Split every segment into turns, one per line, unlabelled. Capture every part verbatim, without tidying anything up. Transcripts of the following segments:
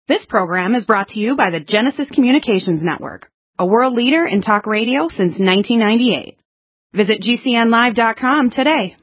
This program is brought to you by the Genesis Communications Network, a world leader in talk radio since nineteen ninety-eight. Visit G C N live dot com today.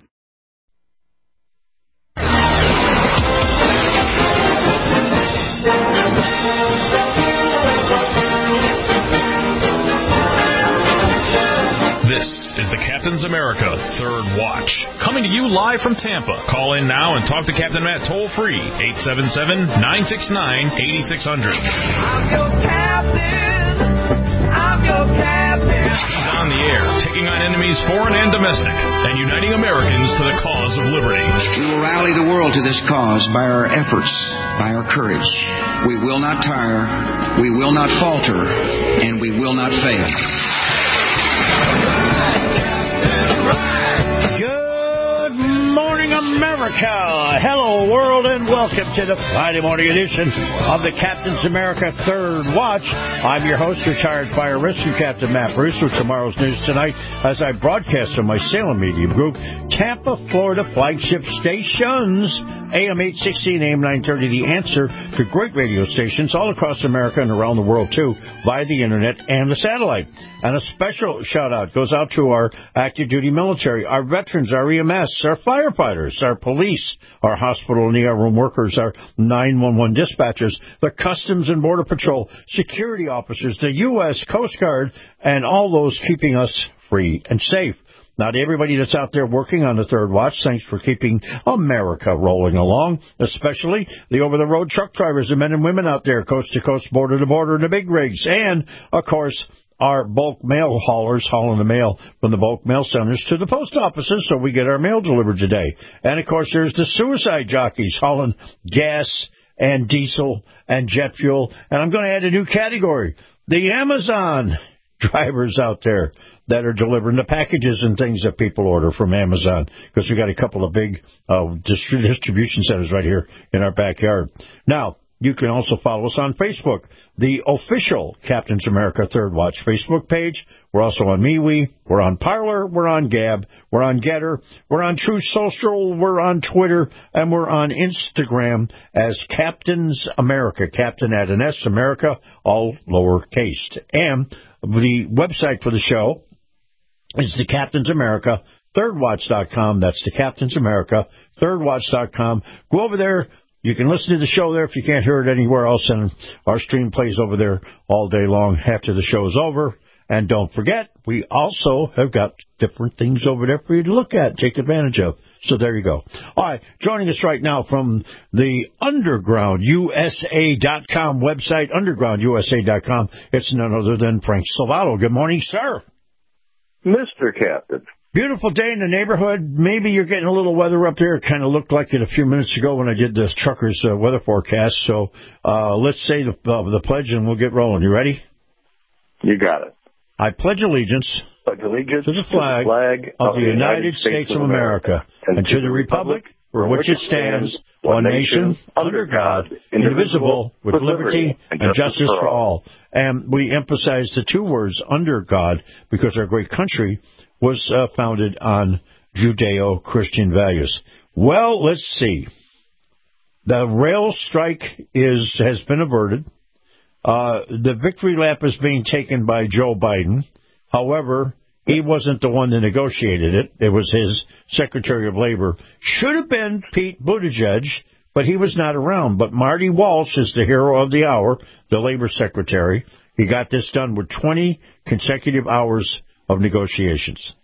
This is the Captain's America Third Watch, coming to you live from Tampa. Call in now and talk to Captain Matt toll-free, eight seven seven, nine six nine, eight six zero zero.
I'm your captain. I'm your captain.
He's on the air, taking on enemies foreign and domestic, and uniting Americans to the cause of liberty.
We will rally the world to this cause by our efforts, by our courage. We will not tire, we will not falter, and we will not fail.
Good morning, America. Hello, world, and welcome to the Friday morning edition of the Captain's America Third Watch. I'm your host, retired fire rescue Captain Matt Bruce, with tomorrow's news tonight as I broadcast on my Salem Media Group, Tampa, Florida flagship stations, A M eight sixty and A M nine thirty, The Answer, to great radio stations all across America and around the world, too, via the Internet and the satellite. And a special shout-out goes out to our active duty military, our veterans, our E M S, our firefighters, our police, our hospital and E R room workers, our nine one one dispatchers, the Customs and Border Patrol, security officers, the U S Coast Guard, and all those keeping us free and safe. Not everybody that's out there working on the Third Watch, thanks for keeping America rolling along, especially the over-the-road truck drivers and men and women out there, coast to coast, border to border, in the big rigs, and, of course, our bulk mail haulers hauling the mail from the bulk mail centers to the post offices so we get our mail delivered today. And, of course, there's the suicide jockeys hauling gas and diesel and jet fuel. And I'm going to add a new category, the Amazon drivers out there that are delivering the packages and things that people order from Amazon, because we got a couple of big uh, distribution centers right here in our backyard. Now, you can also follow us on Facebook, the official Captain's America Third Watch Facebook page. We're also on MeWe. We're on Parler. We're on Gab. We're on Getter. We're on Truth Social. We're on Twitter. And we're on Instagram as Captain's America. Captain at an S, America, all lowercase. And the website for the show is the Captain's America Third Watch dot com. That's the Captain's America Third Watch dot com. Go over there. You can listen to the show there if you can't hear it anywhere else, and our stream plays over there all day long after the show's over. And don't forget, we also have got different things over there for you to look at, take advantage of. So there you go. All right, joining us right now from the Underground U S A dot com website, Underground U S A dot com, it's none other than Frank Salvato. Good morning, sir.
Mister Captain.
Beautiful day in the neighborhood. Maybe you're getting a little weather up there. It kind of looked like it a few minutes ago when I did the truckers' uh, weather forecast. So uh, let's say the, uh, the pledge and we'll get rolling. You ready?
You got it.
I pledge allegiance,
pledge allegiance
to the flag,
to the flag
of, of the United States, States of America, America and, and to the republic for which it stands, one nation, under God, indivisible, with liberty and justice for all. And we emphasize the two words, under God, because our great country was uh, founded on Judeo-Christian values. Well, let's see. The rail strike is has been averted. Uh, the victory lap is being taken by Joe Biden. However, he wasn't the one that negotiated it. It was his Secretary of Labor. Should have been Pete Buttigieg, but he was not around. But Marty Walsh is the hero of the hour, the Labor Secretary. He got this done with twenty consecutive hours of negotiations.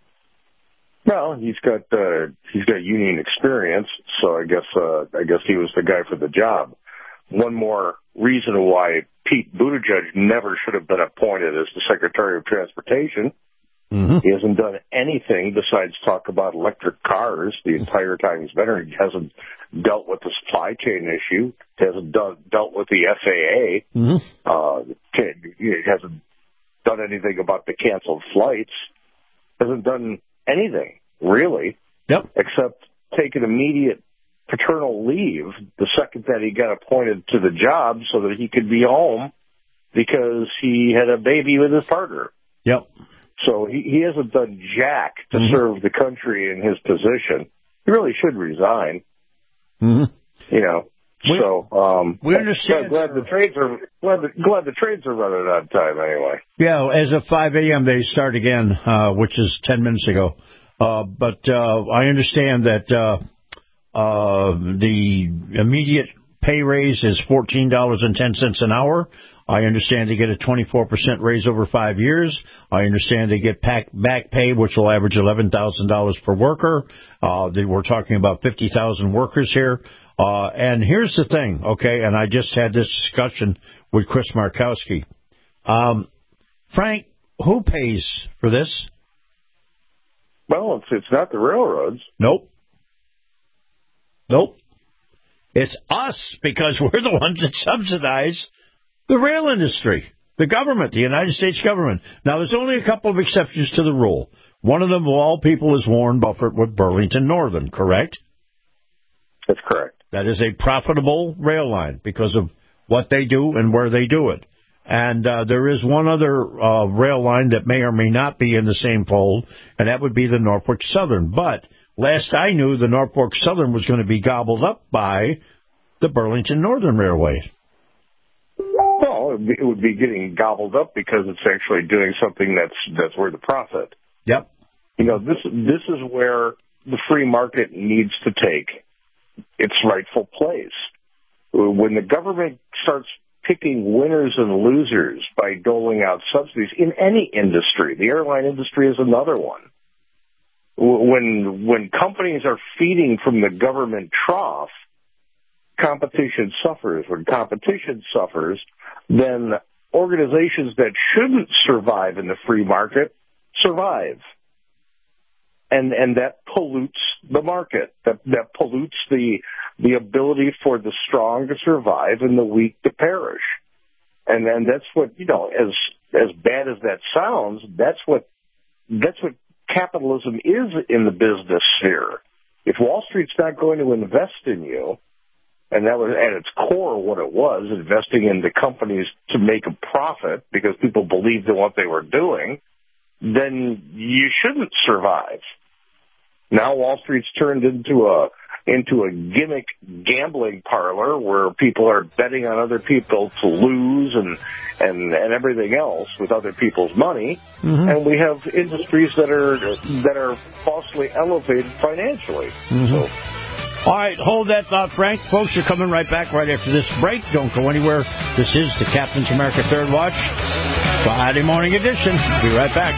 Well, he's got uh, he's got union experience, so I guess uh, I guess he was the guy for the job. One more reason why Pete Buttigieg never should have been appointed as the Secretary of Transportation. Mm-hmm. He hasn't done anything besides talk about electric cars the entire time he's been here. He hasn't dealt with the supply chain issue. He hasn't done, dealt with the F A A. Mm-hmm. Uh, he hasn't done anything about the canceled flights. Hasn't done anything, really,
yep.
except take an immediate paternal leave the second that he got appointed to the job so that he could be home because he had a baby with his partner.
Yep.
So he, he hasn't done jack to mm-hmm. serve the country in his position. He really should resign.
Mm-hmm.
You know,
We,
so um,
we understand.
Glad, glad the trades are glad the, glad the trades are running on time anyway.
Yeah, as of five a.m. they start again, uh, which is ten minutes ago. Uh, but uh, I understand that uh, uh, the immediate pay raise is fourteen dollars and ten cents an hour. I understand they get a twenty-four percent raise over five years. I understand they get back pay, which will average eleven thousand dollars per worker. Uh, they, we're talking about fifty thousand workers here. Uh, and here's the thing, okay, and I just had this discussion with Chris Markowski. Um, Frank, who pays for this?
Well, it's, it's not the railroads.
Nope. Nope. It's us, because we're the ones that subsidize the rail industry, the government, the United States government. Now, there's only a couple of exceptions to the rule. One of them, of all people, is Warren Buffett with Burlington Northern, correct?
That's correct.
That is a profitable rail line because of what they do and where they do it. And uh, there is one other uh, rail line that may or may not be in the same fold, and that would be the Norfolk Southern. But last I knew, the Norfolk Southern was going to be gobbled up by the Burlington Northern Railway.
Well, it would be getting gobbled up because it's actually doing something that's that's worth the profit.
Yep.
You know, this this is where the free market needs to take its rightful place. When the government starts picking winners and losers by doling out subsidies in any industry, the airline industry is another one. When when companies are feeding from the government trough, competition suffers. When competition suffers, then organizations that shouldn't survive in the free market survive. And and that pollutes the market. That that pollutes the the ability for the strong to survive and the weak to perish. And then that's what, you know, as as bad as that sounds, that's what that's what capitalism is in the business sphere. If Wall Street's not going to invest in you, and that was at its core what it was, investing in the companies to make a profit because people believed in what they were doing, then you shouldn't survive. Now Wall Street's turned into a into a gimmick gambling parlor where people are betting on other people to lose and and, and everything else with other people's money, mm-hmm. and we have industries that are that are falsely elevated financially. Mm-hmm. So.
All right, hold that thought, Frank. Folks are coming right back right after this break. Don't go anywhere. This is the Captain's America Third Watch, Friday morning edition. Be right back.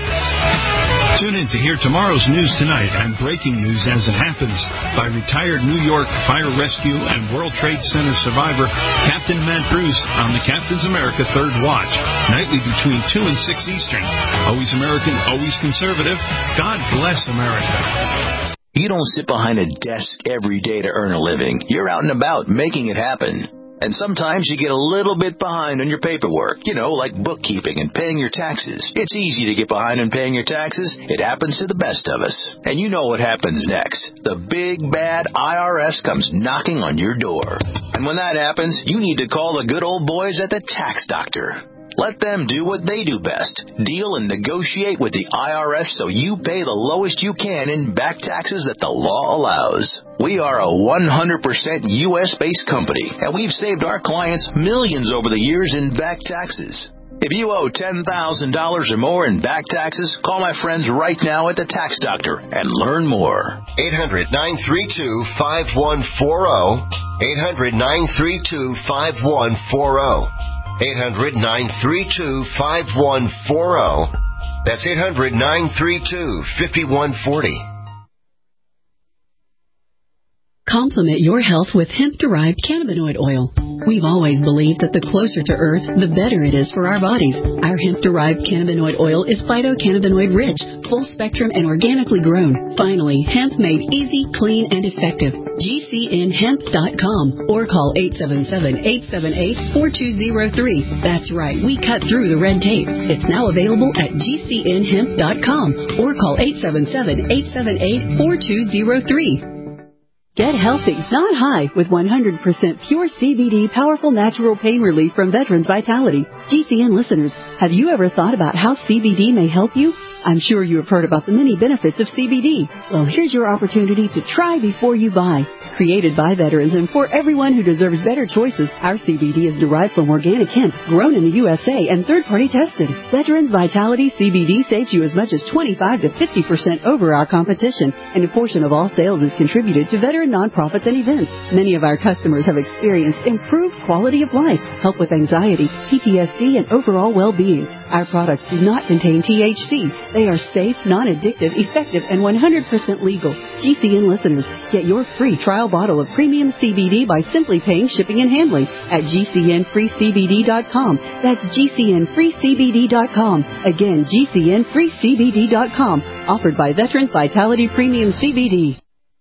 Tune in to hear tomorrow's news tonight and breaking news as it happens by retired New York Fire Rescue and World Trade Center survivor Captain Matt Bruce on the Captain's America Third Watch, nightly between two and six Eastern. Always American, always conservative. God bless America.
You don't sit behind a desk every day to earn a living. You're out and about making it happen. And sometimes you get a little bit behind on your paperwork, you know, like bookkeeping and paying your taxes. It's easy to get behind on paying your taxes. It happens to the best of us. And you know what happens next. The big, bad I R S comes knocking on your door. And when that happens, you need to call the good old boys at the Tax Doctor. Let them do what they do best. Deal and negotiate with the I R S so you pay the lowest you can in back taxes that the law allows. We are a one hundred percent U S-based company, and we've saved our clients millions over the years in back taxes. If you owe ten thousand dollars or more in back taxes, call my friends right now at the Tax Doctor and learn more.
eight hundred, nine three two, five one four zero. eight hundred, nine three two, five one four zero. eight hundred, nine three two, five one four zero. That's eight hundred, nine three two, five one four zero.
Complement your health with hemp-derived cannabinoid oil. We've always believed that the closer to Earth, the better it is for our bodies. Our hemp-derived cannabinoid oil is phytocannabinoid-rich, full-spectrum, and organically grown. Finally, hemp made easy, clean, and effective. G C N hemp dot com or call eight seven seven, eight seven eight, four two zero three. That's right, we cut through the red tape. It's now available at G C N hemp dot com or call eight seven seven, eight seven eight, four two zero three. Get healthy, not high, with one hundred percent pure C B D powerful natural pain relief from Veterans Vitality. G C N listeners, have you ever thought about how C B D may help you? I'm sure you have heard about the many benefits of C B D. Well, here's your opportunity to try before you buy. Created by veterans and for everyone who deserves better choices, our C B D is derived from organic hemp, grown in the U S A and third-party tested. Veterans Vitality C B D saves you as much as twenty-five to fifty percent over our competition, and a portion of all sales is contributed to veteran nonprofits and events. Many of our customers have experienced improved quality of life, help with anxiety, P T S D, and overall well-being. Our products do not contain T H C. They are safe, non-addictive, effective, and one hundred percent legal. G C N listeners, get your free trial bottle of premium C B D by simply paying shipping and handling at G C N free C B D dot com. That's G C N free C B D dot com. Again, G C N free C B D dot com. Offered by Veterans Vitality Premium C B D.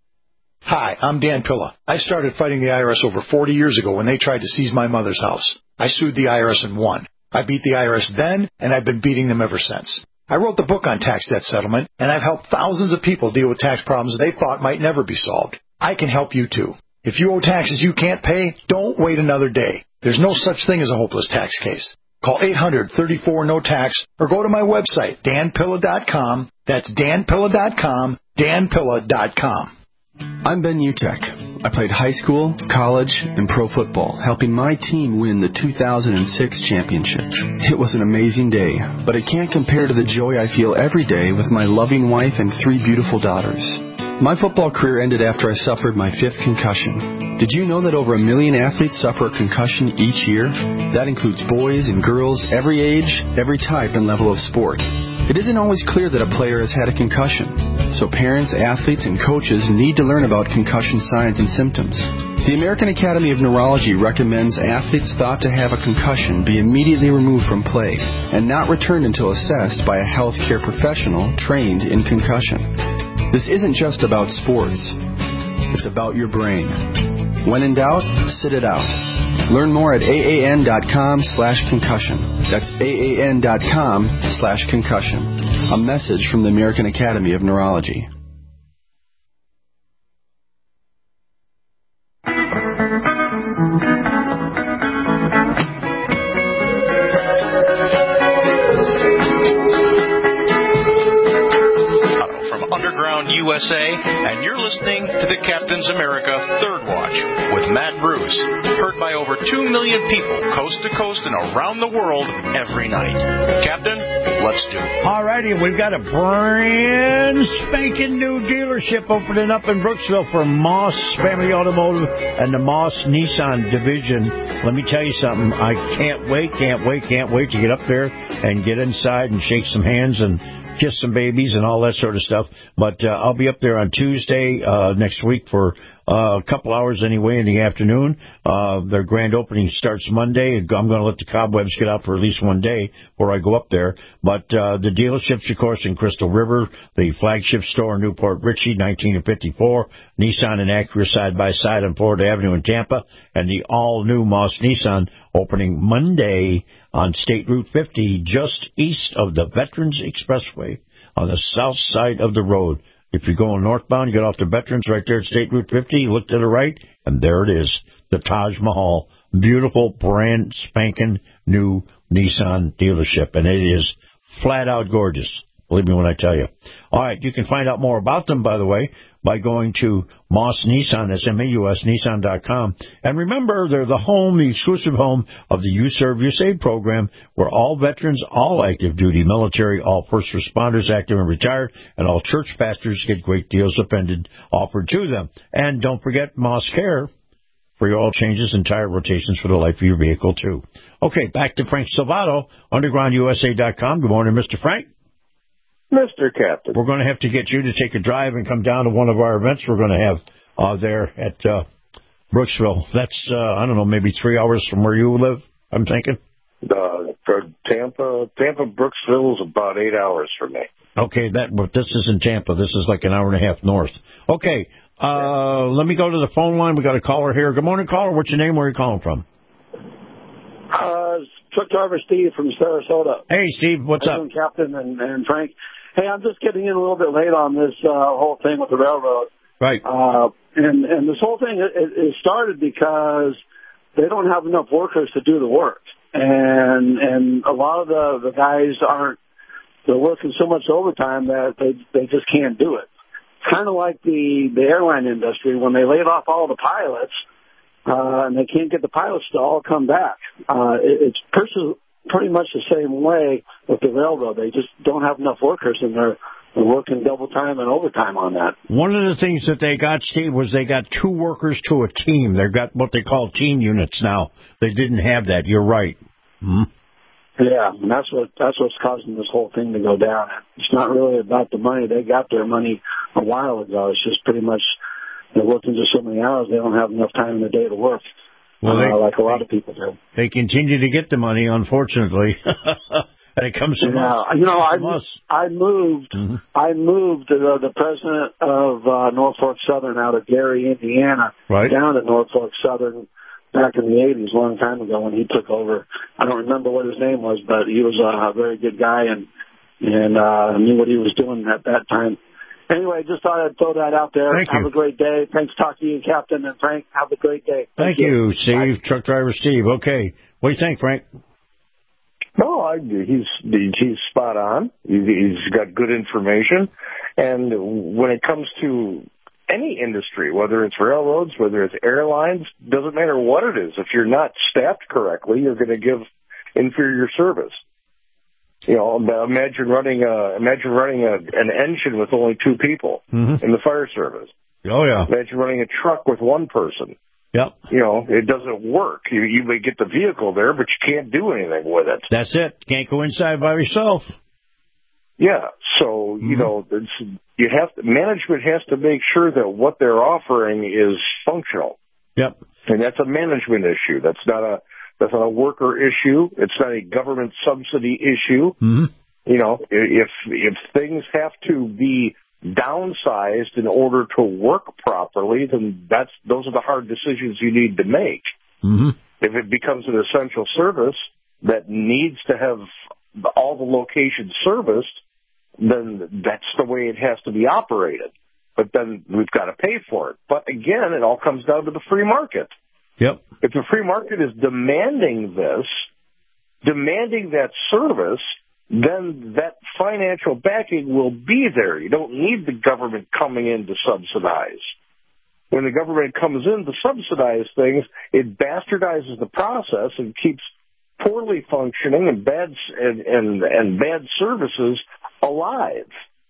Hi, I'm Dan Pilla. I started fighting the I R S over forty years ago when they tried to seize my mother's house. I sued the I R S and won. I beat the I R S then, and I've been beating them ever since. I wrote the book on tax debt settlement, and I've helped thousands of people deal with tax problems they thought might never be solved. I can help you, too. If you owe taxes you can't pay, don't wait another day. There's no such thing as a hopeless tax case. Call eight hundred, thirty-four, no tax or go to my website, dan pilla dot com. That's dan pilla dot com, dan pilla dot com.
I'm Ben Utek. I played high school, college, and pro football, helping my team win the two thousand six championship. It was an amazing day, but it can't compare to the joy I feel every day with my loving wife and three beautiful daughters. My football career ended after I suffered my fifth concussion. Did you know that over a million athletes suffer a concussion each year? That includes boys and girls, every age, every type and level of sport. It isn't always clear that a player has had a concussion, so parents, athletes, and coaches need to learn about concussion signs and symptoms. The American Academy of Neurology recommends athletes thought to have a concussion be immediately removed from play and not returned until assessed by a healthcare professional trained in concussion. This isn't just about sports. It's about your brain. When in doubt, sit it out. Learn more at aan.com slash concussion. That's aan.com slash concussion. A message from the American Academy of Neurology.
U S A, and you're listening to the Captain's America Third Watch with Matt Bruce, heard by over two million people coast to coast and around the world every night. Captain, let's do it.
All righty, we've got a brand spanking new dealership opening up in Brooksville for Moss Family Automotive and the Moss Nissan division. Let me tell you something. I can't wait, can't wait, can't wait to get up there and get inside and shake some hands and kiss some babies and all that sort of stuff. But uh, I'll be up there on Tuesday uh, next week for uh, a couple hours anyway in the afternoon. Uh, their grand opening starts Monday. I'm going to let the cobwebs get out for at least one day before I go up there. But uh, the dealerships, of course, in Crystal River, the flagship store in Newport Richey, nineteen and fifty-four, Nissan and Acura side by side on Florida Avenue in Tampa, and the all-new Moss Nissan opening Monday on State Route fifty, just east of the Veterans Expressway on the south side of the road. If you're going northbound, you get off the Veterans right there at State Route fifty, you look to the right, and there it is, the Taj Mahal. Beautiful, brand spanking new Nissan dealership, and it is flat out gorgeous. Believe me when I tell you. All right, you can find out more about them, by the way, by going to Moss Nissan, that's M A U S, Nissan dot com. And remember, they're the home, the exclusive home of the You Serve, You Save program, where all veterans, all active duty military, all first responders, active and retired, and all church pastors get great deals appended, offered to them. And don't forget Moss Care for your oil changes and tire rotations for the life of your vehicle, too. Okay, back to Frank Salvato, underground U S A dot com. Good morning, Mister Frank.
Mister Captain.
We're going to have to get you to take a drive and come down to one of our events we're going to have uh, there at uh, Brooksville. That's, uh, I don't know, maybe three hours from where you live, I'm thinking?
Uh, for Tampa, Tampa, Brooksville is about eight hours from me.
Okay, that but this isn't Tampa. This is like an hour and a half north. Okay, uh, let me go to the phone line. We got a caller here. Good morning, caller. What's your name? Where are you calling from?
Uh, truck driver Steve from Sarasota.
Hey, Steve. What's up?
Captain and, and Frank. Hey, I'm just getting in a little bit late on this uh, whole thing with the railroad.
Right.
Uh, and, and this whole thing, it, it started because they don't have enough workers to do the work. And and a lot of the, the guys aren't, they're working so much overtime that they they just can't do it. kind of like the, the airline industry. When they laid off all the pilots, uh, and they can't get the pilots to all come back. Uh, it, it's pers- pretty much the same way with the railroad. They just don't have enough workers, and they're, they're working double time and overtime on that.
One of the things that they got, Steve, was they got two workers to a team. They've got what they call team units now. They didn't have that. You're right. Hmm?
Yeah, and that's what that's what's causing this whole thing to go down. It's not really about the money. They got their money a while ago. It's just pretty much they're working just so many hours, they don't have enough time in the day to work. Well, they, uh, like a lot of people do.
They continue to get the money, unfortunately. And it comes from
yeah,
us.
You know, I,
us.
I moved, mm-hmm. I moved uh, the president of uh, Norfolk Southern out of Gary, Indiana,
right.
down to Norfolk Southern back in the eighties, a long time ago when he took over. I don't remember what his name was, but he was a very good guy and and uh, knew what he was doing at that time. Anyway, just thought I'd throw that out there.
Thank
have
you.
a great day. Thanks to talk to you, Captain, and Frank. Have a great day.
Thank, Thank you, you, Steve. Bye. Truck driver Steve. Okay. What do you think, Frank?
No, I, he's he's spot on. He's got good information. And when it comes to any industry, whether it's railroads, whether it's airlines, doesn't matter what it is. If you're not staffed correctly, you're going to give inferior service. You know, imagine running a imagine running a, an engine with only two people
mm-hmm.
in the fire service.
Oh yeah.
Imagine running a truck with one person.
Yep.
You know, it doesn't work. You you may get the vehicle there, but you can't do anything with it.
That's it. Can't go inside by yourself.
Yeah. So mm-hmm. you know, it's, you have to, management has to make sure that what they're offering is functional.
Yep.
And that's a management issue. That's not a That's not a worker issue. It's not a government subsidy issue.
Mm-hmm.
You know, if if things have to be downsized in order to work properly, then that's those are the hard decisions you need to make.
Mm-hmm.
If it becomes an essential service that needs to have all the locations serviced, then that's the way it has to be operated. But then we've got to pay for it. But again, it all comes down to the free market.
Yep.
If the free market is demanding this, demanding that service, then that financial backing will be there. You don't need the government coming in to subsidize. When the government comes in to subsidize things, it bastardizes the process and keeps poorly functioning and bad and, and, and bad services alive.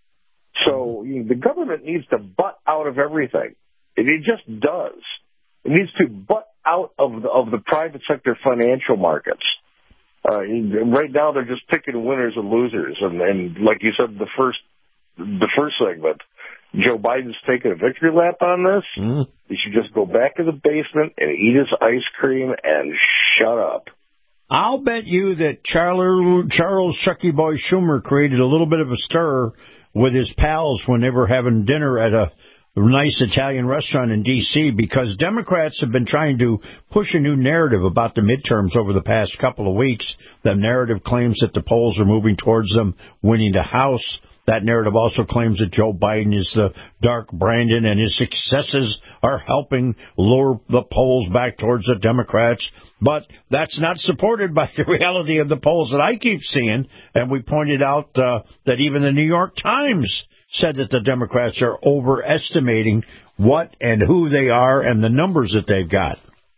So you know, the government needs to butt out of everything. It, it just does. It needs to butt out of the, of the private sector financial markets. Uh, right now, they're just picking winners and losers, and, and like you said, the first the first segment, Joe Biden's taking a victory lap on this.
Mm.
He should just go back to the basement and eat his ice cream and shut up.
I'll bet you that Charles, Charles Chucky Boy Schumer created a little bit of a stir with his pals when they were having dinner at a nice Italian restaurant in D C because Democrats have been trying to push a new narrative about the midterms over the past couple of weeks. The narrative claims that the polls are moving towards them winning the House. That narrative also claims that Joe Biden is the Dark Brandon and his successes are helping lure the polls back towards the Democrats. But that's not supported by the reality of the polls that I keep seeing. And we pointed out uh, that even the New York Times said that the Democrats are overestimating what and who they are and the numbers that they've got.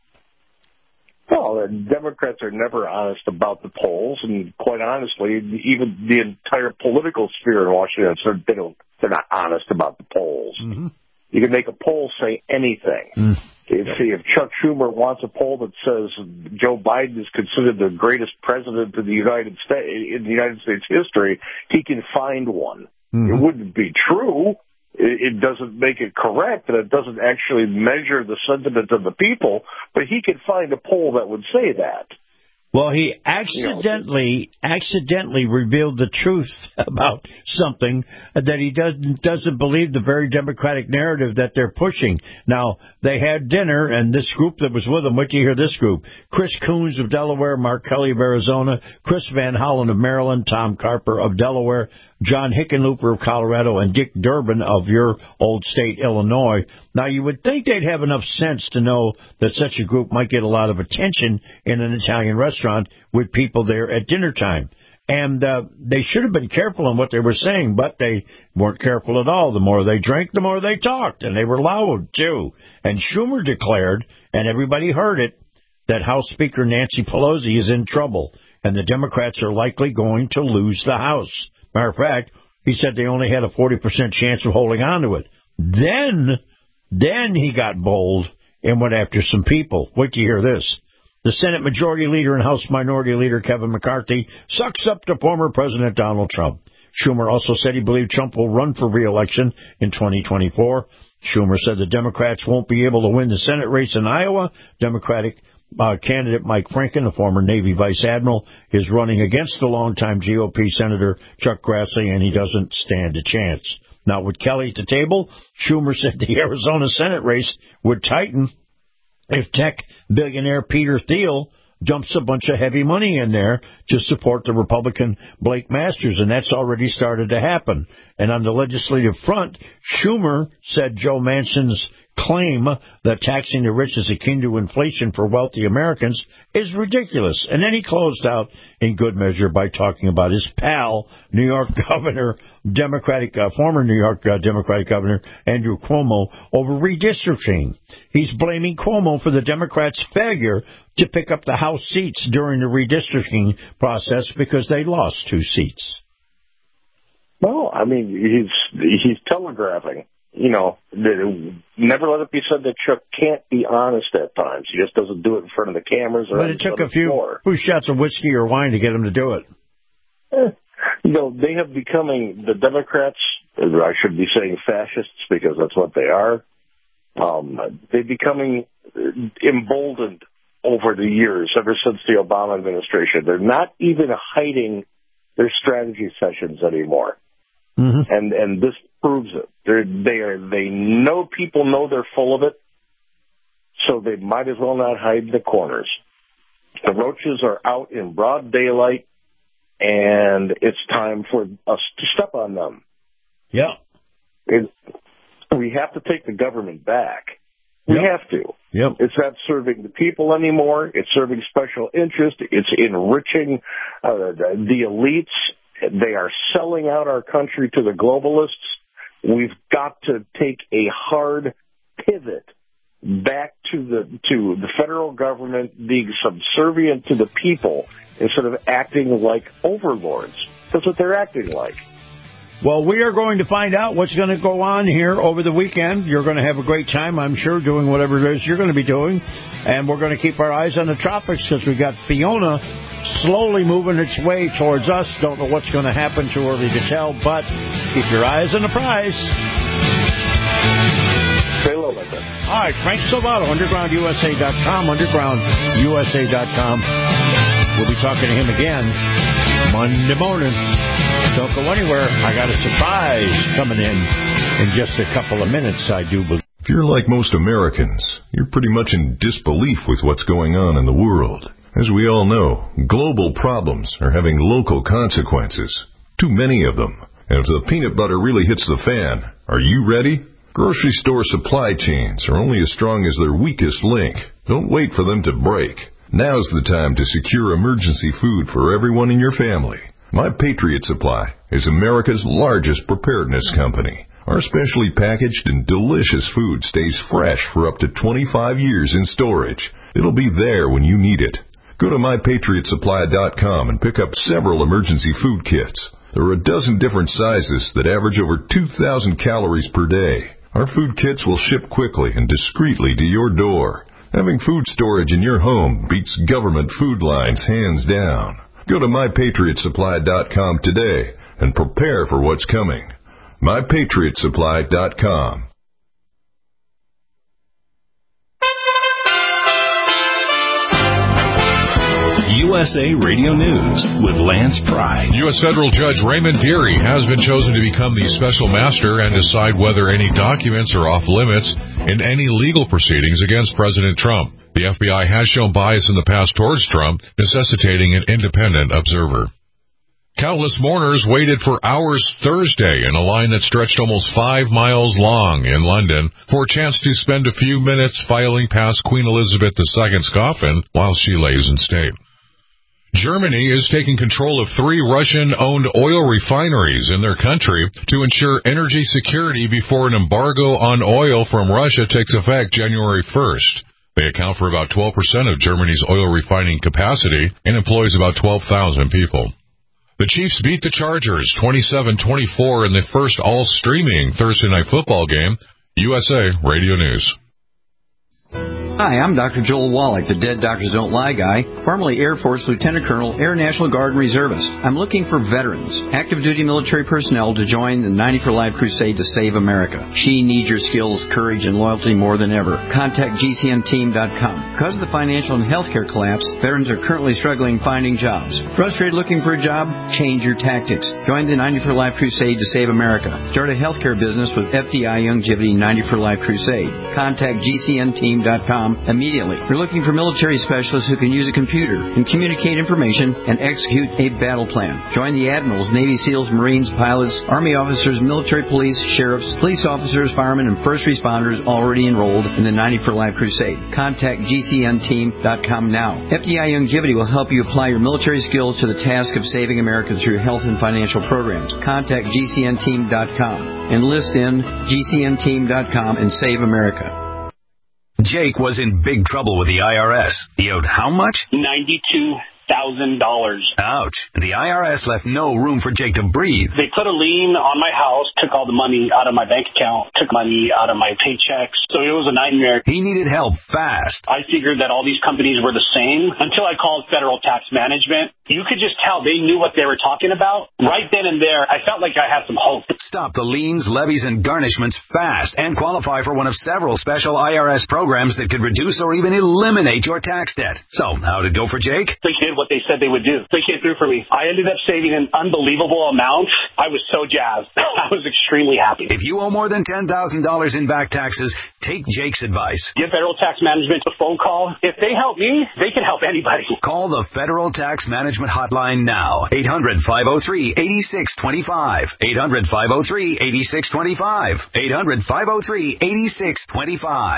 Well, the Democrats are never honest about the polls, and quite honestly, even the entire political sphere in Washington, they don't, they're not honest about the polls.
Mm-hmm.
You can make a poll say anything.
Mm.
If, if Chuck Schumer wants a poll that says Joe Biden is considered the greatest president in the United States in the United States history, he can find one.
Mm-hmm.
It wouldn't be true. It doesn't make it correct, and it doesn't actually measure the sentiment of the people, but he could find a poll that would say that.
Well, he accidentally, accidentally revealed the truth about something that he doesn't doesn't believe the very Democratic narrative that they're pushing. Now, they had dinner, and this group that was with them, what do you hear this group? Chris Coons of Delaware, Mark Kelly of Arizona, Chris Van Hollen of Maryland, Tom Carper of Delaware, John Hickenlooper of Colorado, and Dick Durbin of your old state, Illinois. Now, you would think they'd have enough sense to know that such a group might get a lot of attention in an Italian restaurant with people there at dinner time. And uh, they should have been careful in what they were saying, but they weren't careful at all. The more they drank, the more they talked, and they were loud, too. And Schumer declared, and everybody heard it, that House Speaker Nancy Pelosi is in trouble, and the Democrats are likely going to lose the House. Matter of fact, he said they only had a forty percent chance of holding on to it. Then, then he got bold and went after some people. Wait till you hear this. The Senate Majority Leader and House Minority Leader Kevin McCarthy sucks up to former President Donald Trump. Schumer also said he believed Trump will run for re-election in twenty twenty-four. Schumer said the Democrats won't be able to win the Senate race in Iowa. Democratic uh, candidate Mike Franken, a former Navy Vice Admiral, is running against the longtime G O P Senator Chuck Grassley, and he doesn't stand a chance. Now, with Kelly at the table, Schumer said the Arizona Senate race would tighten if tech billionaire Peter Thiel dumps a bunch of heavy money in there to support the Republican Blake Masters, and that's already started to happen. And on the legislative front, Schumer said Joe Manchin's claim that taxing the rich is akin to inflation for wealthy Americans is ridiculous. And then he closed out in good measure by talking about his pal, New York Governor, Democratic, uh, former New York uh, Democratic Governor Andrew Cuomo over redistricting. He's blaming Cuomo for the Democrats' failure to pick up the House seats during the redistricting process because they lost two seats.
Well, I mean, he's he's telegraphing. You know, never let it be said that Chuck can't be honest at times. He just doesn't do it in front of the cameras. Or
but it took a few, few shots of whiskey or wine to get him to do it.
Eh, you know, they have becoming, the Democrats, I should be saying fascists because that's what they are, um, they're becoming emboldened over the years, ever since the Obama administration. They're not even hiding their strategy sessions anymore. Mm-hmm. And and this proves it. They're, they are they know people know they're full of it, so they might as well not hide in the corners. The roaches are out in broad daylight, and it's time for us to step on them.
Yeah,
it, we have to take the government back. We yep. have to.
Yep.
It's not serving the people anymore. It's serving special interest. It's enriching uh, the, the elites. They are selling out our country to the globalists. We've got to take a hard pivot back to the to the federal government being subservient to the people instead of acting like overlords. That's what they're acting like.
Well, we are going to find out what's going to go on here over the weekend. You're going to have a great time, I'm sure, doing whatever it is you're going to be doing. And we're going to keep our eyes on the tropics because we got Fiona slowly moving its way towards us. Don't know what's going to happen, too early to tell, but keep your eyes on the prize.
Stay low like that.
All right, Frank Salvato, underground U S A dot com, underground U S A dot com. We'll be talking to him again Monday morning. Don't go anywhere. I got a surprise coming in in just a couple of minutes, I do believe.
If you're like most Americans, you're pretty much in disbelief with what's going on in the world. As we all know, global problems are having local consequences. Too many of them. And if the peanut butter really hits the fan, are you ready? Grocery store supply chains are only as strong as their weakest link. Don't wait for them to break. Now's the time to secure emergency food for everyone in your family. My Patriot Supply is America's largest preparedness company. Our specially packaged and delicious food stays fresh for up to twenty-five years in storage. It'll be there when you need it. Go to my patriot supply dot com and pick up several emergency food kits. There are a dozen different sizes that average over two thousand calories per day. Our food kits will ship quickly and discreetly to your door. Having food storage in your home beats government food lines hands down. Go to my patriot supply dot com today and prepare for what's coming. my patriot supply dot com.
U S A Radio News with Lance Pry.
U S federal judge Raymond Dearie has been chosen to become the special master and decide whether any documents are off limits in any legal proceedings against President Trump. The F B I has shown bias in the past towards Trump, necessitating an independent observer. Countless mourners waited for hours Thursday in a line that stretched almost five miles long in London for a chance to spend a few minutes filing past Queen Elizabeth the Second's coffin while she lays in state. Germany is taking control of three Russian-owned oil refineries in their country to ensure energy security before an embargo on oil from Russia takes effect January first. They account for about twelve percent of Germany's oil refining capacity and employs about twelve thousand people. The Chiefs beat the Chargers twenty-seven twenty-four in the first all-streaming Thursday Night Football game. U S A Radio News.
Hi, I'm Doctor Joel Wallach, the Dead Doctors Don't Lie guy, formerly Air Force Lieutenant Colonel, Air National Guard and Reservist. I'm looking for veterans, active duty military personnel to join the ninety for Life crusade to save America. She needs your skills, courage, and loyalty more than ever. Contact G C N team dot com. Because of the financial and healthcare collapse, veterans are currently struggling finding jobs. Frustrated looking for a job? Change your tactics. Join the ninety for Life crusade to save America. Start a healthcare business with F D I Youngevity ninety for Life crusade. Contact G C N team dot com immediately. We're looking for military specialists who can use a computer and communicate information and execute a battle plan. Join the admirals, Navy SEALs, Marines, pilots, Army officers, military police, sheriffs, police officers, firemen, and first responders already enrolled in the ninety for Life crusade. Contact G C N team dot com now. F D I Youngevity will help you apply your military skills to the task of saving America through health and financial programs. Contact G C N team dot com. Enlist in G C N team dot com and save America.
Jake was in big trouble with the I R S. He owed how much?
ninety-two thousand dollars.
Ouch. The I R S left no room for Jake to breathe.
They put a lien on my house, took all the money out of my bank account, took money out of my paychecks. So it was a nightmare.
He needed help fast.
I figured that all these companies were the same until I called Federal Tax Management. You could just tell they knew what they were talking about. Right then and there, I felt like I had some hope.
Stop the liens, levies, and garnishments fast and qualify for one of several special I R S programs that could reduce or even eliminate your tax debt. So, how'd it go for Jake?
They did what they said they would do. They came through for me. I ended up saving an unbelievable amount. I was so jazzed. I was extremely happy.
If you owe more than ten thousand dollars in back taxes, take Jake's advice.
Give Federal Tax Management a phone call. If they help me, they can help anybody.
Call the Federal Tax Management Hotline now. eight hundred, five oh three, eight six two five. eight hundred, five oh three, eight six two five. eight hundred, five oh three, eight six two five.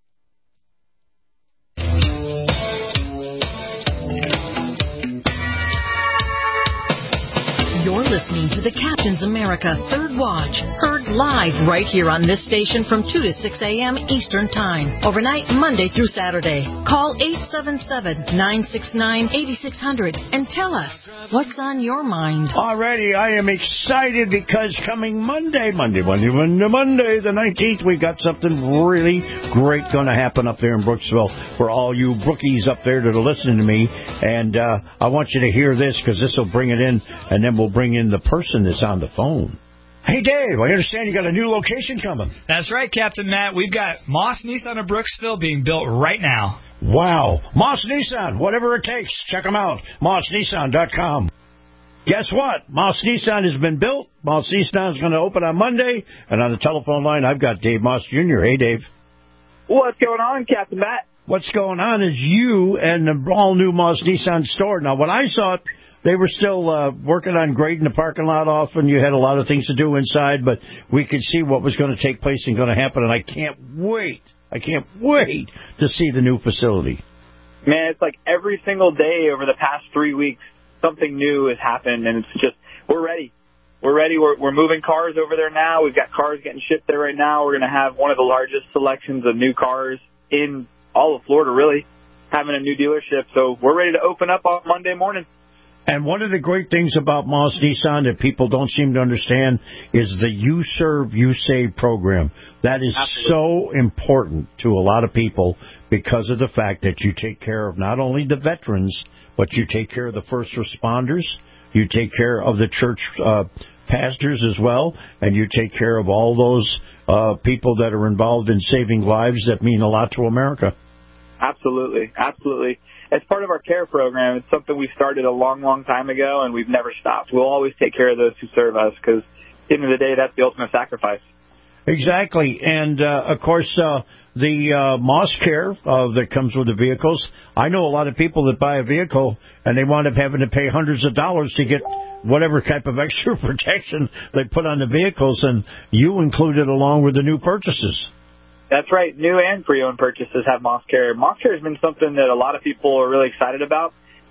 You're listening to the Captain's America Third Watch, heard live right here on this station from two to six a.m. Eastern Time, overnight Monday through Saturday. Call eight seven seven, nine six nine, eight six zero zero and tell us what's on your mind.
Alrighty, I am excited because coming Monday, Monday, Monday, Monday, Monday, the nineteenth, we got something really great going to happen up there in Brooksville for all you brookies up there that are listening to me. And uh, I want you to hear this because this will bring it in, and then we'll bring in the person that's on the phone. Hey, Dave, I understand you got a new location coming.
That's right, Captain Matt. We've got Moss Nissan of Brooksville being built right now.
Wow. Moss Nissan, whatever it takes. Check them out. Moss Nissan dot com. Guess what? Moss Nissan has been built. Moss Nissan is going to open on Monday. And on the telephone line, I've got Dave Moss Junior Hey, Dave.
What's going on, Captain Matt?
What's going on is you and the all-new Moss Nissan store. Now, when I saw it, they were still uh, working on grading the parking lot off, and you had a lot of things to do inside, but we could see what was going to take place and going to happen, and I can't wait. I can't wait to see the new facility.
Man, it's like every single day over the past three weeks, something new has happened, and it's just, we're ready. We're ready. We're, we're moving cars over there now. We've got cars getting shipped there right now. We're going to have one of the largest selections of new cars in all of Florida, really, having a new dealership. So we're ready to open up on Monday morning.
And one of the great things about Moss Nissan that people don't seem to understand is the You Serve, You Save program. That is Absolutely. so important to a lot of people because of the fact that you take care of not only the veterans, but you take care of the first responders, you take care of the church uh, pastors as well, and you take care of all those uh, people that are involved in saving lives that mean a lot to America.
Absolutely, absolutely. As part of our care program, it's something we started a long, long time ago, and we've never stopped. We'll always take care of those who serve us because, at the end of the day, that's the ultimate sacrifice.
Exactly. And, uh, of course, uh, the uh, Moss Care uh, that comes with the vehicles, I know a lot of people that buy a vehicle, and they wind up having to pay hundreds of dollars to get whatever type of extra protection they put on the vehicles, and you include it along with the new purchases.
That's right. New and pre-owned purchases have Moss Care. Moss Care has been something that a lot of people are really excited about.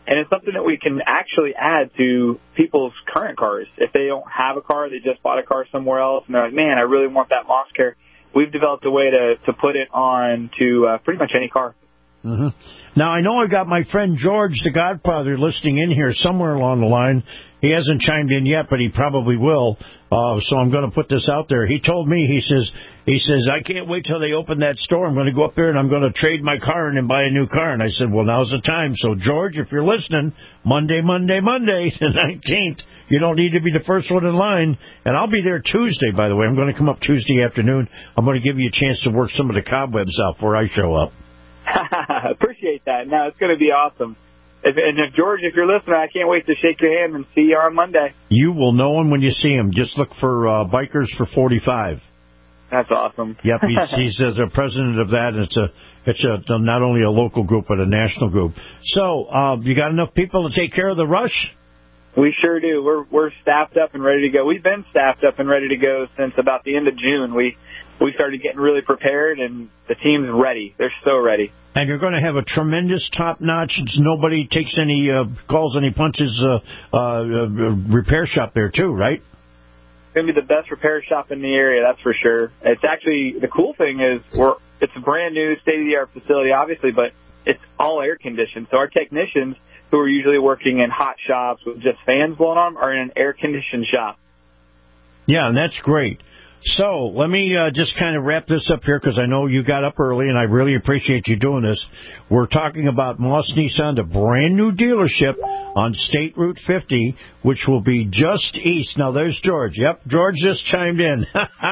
And it's something that we can actually add to people's current cars. If they don't have a car, they just bought a car somewhere else, and they're like, man, I really want that Moss Care. We've developed a way to, to put it on to uh, pretty much any car.
Mm-hmm. Now, I know I got my friend George, the Godfather, listening in here somewhere along the line. He hasn't chimed in yet, but he probably will. Uh, so I'm going to put this out there. He told me, he says, he says, I can't wait till they open that store. I'm going to go up there and I'm going to trade my car in and buy a new car. And I said, well, now's the time. So, George, if you're listening, Monday, Monday, Monday, the nineteenth, you don't need to be the first one in line. And I'll be there Tuesday, by the way. I'm going to come up Tuesday afternoon. I'm going to give you a chance to work some of the cobwebs out before I show up.
Appreciate that. No, it's going to be awesome. If, and if George, if you're listening, I can't wait to shake your hand and see you on Monday.
You will know him when you see him. Just look for uh, Bikers for forty-five.
That's awesome.
Yep, he's, he's uh, the president of that. And it's a, it's a not only a local group but a national group. So, uh, you got enough people to take care of the rush?
We sure do. We're we're staffed up and ready to go. We've been staffed up and ready to go since about the end of June. We we started getting really prepared, and the team's ready. They're so ready.
And you're going to have a tremendous top-notch, nobody takes any, uh, calls any punches, uh, uh, repair shop there, too, right?
It's going to be the best repair shop in the area, that's for sure. It's actually, the cool thing is, we're it's a brand-new, state-of-the-art facility, obviously, but it's all air-conditioned. So our technicians, who are usually working in hot shops with just fans blowing on, are in an air-conditioned shop.
Yeah, and that's great. So let me uh, just kind of wrap this up here because I know you got up early, and I really appreciate you doing this. We're talking about Moss Nissan, the brand-new dealership on State Route fifty, which will be just east. Now, there's George. Yep, George just chimed in.